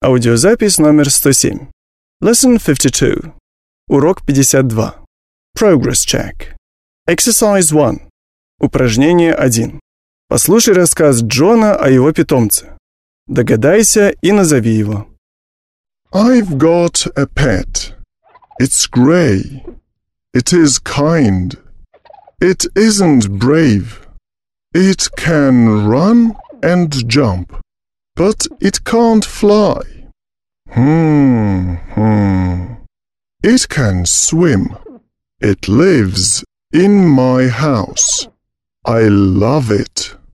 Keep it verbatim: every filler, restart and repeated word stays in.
Аудиозапись номер сто семь. Lesson fifty-two. Урок пятьдесят два. Progress check. Exercise one. Упражнение один. Послушай рассказ Джона о его питомце. Догадайся и назови его. I've got a pet. It's grey. It is kind. It isn't brave. It can run and jump, but it can't fly. Hmm, hmm. It can swim. It lives in my house. I love it.